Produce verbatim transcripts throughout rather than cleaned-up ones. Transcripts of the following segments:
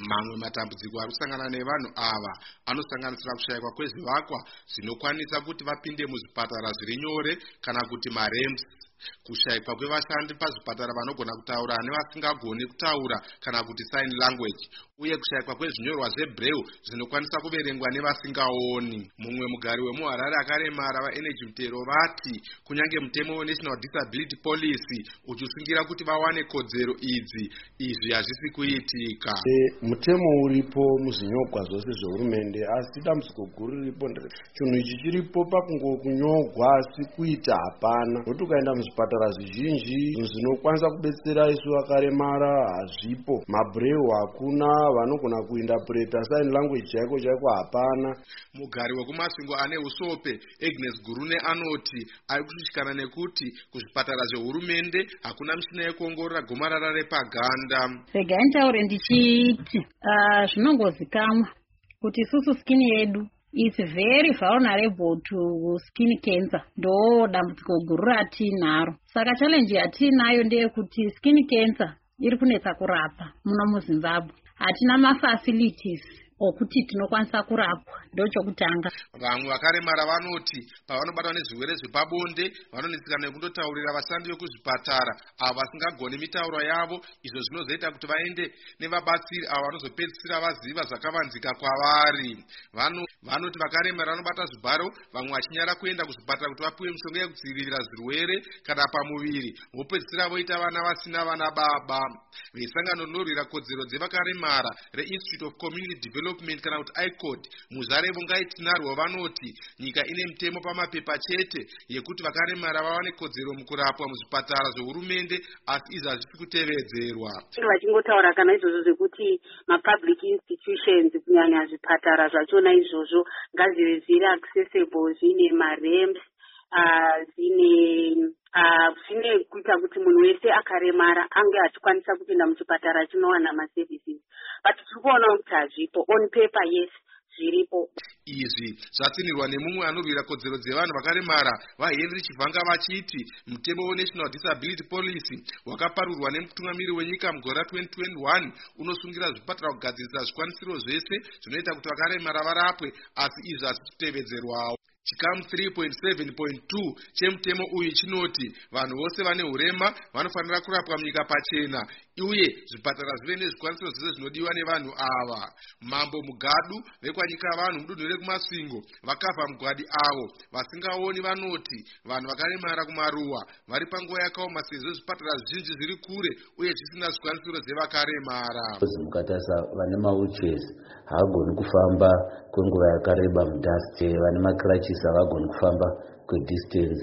Mamwe matambudziko ari kusangana nevanhu ava anosanganisira kushayikwa kwezvivakwa zvinokwanisa kuti vapinde muzvipatara zviri nyore kana kuti maremps, kushayikwa kwevashandi pazvipatara vanogona kutaura nevasingagoni kutaura kana kuti sign language, uye kushayikwa kwezvinyorwa zvebraille zvinokwanisa kuverengwa nevasingaoni. Mumwe mugari wemuHarare akaremara vaenergy Mutero vati kunyange mutemo weNational Disability Policy uchisungira kuti vawane kodzero idzi, izvi hazvisi kuitika. E, mutemo uripo muzvinyogwa zvose zvehurumende, asi dambudziko guru riripo chinhu ichi chiripo pakungokunyogwa asi kuita hapana. Nokuti ukaenda muzvipatara zvizhinji zvinokwanisa kubetsera isu vakaremara hazvipo, mabraille hakuna, vanogona kuinterpreta sign language chaiko chaiko hapana. Mugari wekumasvingo ane usope Agnes Gurune anoti ari kushushikana nekuti kuzvipatara zvehurumende hakuna mishina yekuongorora gomarara repaganda. Regai ntaure ndichiti uh, zvinongozikamwa kuti isusu skin yedu is very vulnerable to skin cancer. Ndo dambudziko guru ratinaro. Saka challenge yatinayo ndeyekuti skin cancer iri kunetsa kurapa muno muZimbabwe. Hatina mafacilities okuti tinokwanisa kurapwa, ndochokutanga. Vamwe vakaremara vanoti pavanobatwa nezvirwere zvepabonde vanonetseka nekundotaurira vashandi vekuzvipatara avo vasingagoni mitauro yavo, izvo zvinozoita kuti vaende nevabatsiri avo vanozopedzisira vaziva zvakavanzika kwavari. Vano vanoti vakaremara vanobata zvibharo, vamwe vachinyara kuenda kuzvipatara kuti vapiwe mishonga yekudzivirira zvirwere kana pamuviri, vopedzisira voita vana vasina vana baba. Vesangano rinorwira kodzero dzevakaremara reInstitute of Community Development kana kuti I C O D muzare Vongai Tinarwa vanoti nyika ine mutemo pamapepa chete yekuti vakaremara vawane kodzero mukurapwa muzvipatara zvehurumende, asi izvi hazvisi kutevedzerwa. Vachingotaura kana izvozvo zvekuti mapublic institutions kunyanya zvipatara zvachona izvozvo ngazvive zviri accessible, zvine maremps, uh, zvine Uh, zvine kuita kuti munhu wese akaremara ange achikwanisa kupinda muchipatara chinowana maservices, but tiri kuona kuti hazvipo. On paper yes zviripo. Izvi zvatsinirwa nemumwe anorwira kodzero dzevanhu vakaremara vaHenry Chivhanga vachiti mutemo weNational Disability Policy wakaparurwa nemutungamiri wenyika mugore ra-twenty twenty-one unosungira zvipatara kugadzirisa zvikwanisiro zvese zvinoita kuti vakaremara varapwe, asi izvi hazvisi kutevedzerwawo. Chikamu three point seven point two chemutemo uyu chinoti vanhu vose vane hurema vanofanira kurapwa munyika pachena, uye zvipatara zvive nezvikwanisiro zvese zvinodiwa nevanhu ava. Mambo Mugadu vekwanyika vanhu mudunhu rekumasvingo vakabva mugwadi avo vasingaoni vanoti vanhu vakaremara kumaruwa vari panguva yakaoma sezvo zvipatara zvizhinji zviri kure uye zvisina zvikwanisiro zvevakaremara. Mukatasa vane mawheelchairs havagoni kufamba kwenguva yakareba mudhasti, vane macrutches havagoni kufamba kwedistance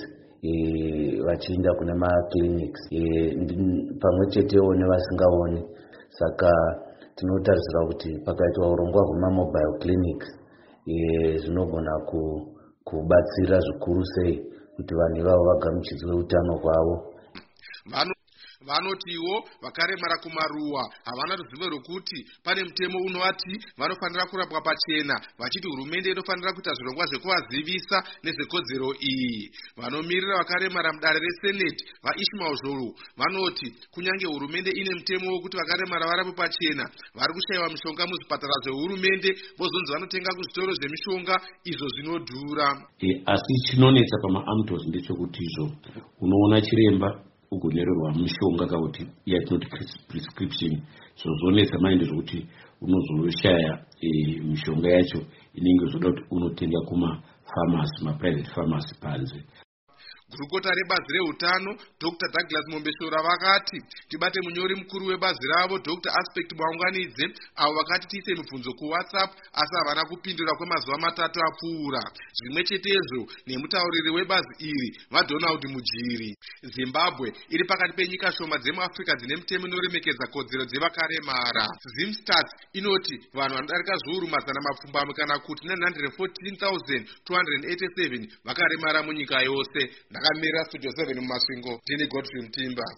vachienda kune maclinics pamwe chetewo nevasingaoni. Saka tinotarisira kuti pakaitwa urongwa hwemamobile clinics zvinogona kubatsira zvikuru sei kuti vanhu ivavo vagamuchidzwe utano hwavo. Vanotiwo vakaremara kumaruwa havana ruzivo rwekuti pane mutemo unovati vanofanira kurapwa pachena, vachiti hurumende inofanira kuita zvirongwa zvekuvazivisa nezvekodzero iyi. Vanomirira vakaremara mudare reSenate vaIshmael Zhou vanoti kunyange hurumende ine mutemo wekuti vakaremara varapwe pachena, vari kushayiwa mishonga muzvipatara zvehurumende, vozonzi vanotenga kuzvitoro zvemishonga izvo zvinodhura. E, asi chinonetsa pamaAMTOS ndechekuti izvo unoona chiremba ugonyorerwa mishonga kana kuti yatinoti prescription, zvozonetsa maindi zvokuti unozoshaya e, mishonga yacho inenge zvoda kuti unotenga kuma pharmacy, ma private pharmacy panze. Gurukota rebazi rehutano Doctor Douglas Mombeshora vakati tibate munyori mukuru webazi ravo Doctor Aspect Mwaunganidze avo vakati tiise mibvunzo kuWhatsApp asi havana kupindura kwemazuva matatu apfuura. Zvimwe chetezvo nemutauriri webazi iri vaDonald Mujiri. Zimbabwe iri pakati penyika shoma dzemuAfrica dzine mutemo inoremekedza kodzero dzevakaremara. Zimstats inoti vanhu vanodarika zviuru mazana mapfumbamwe kana kuti nine hundred fourteen thousand two hundred eighty-seven vakaremara munyika yose. Ndakamira Studio seven mumasvingo, ndini Godfrey Mtimba.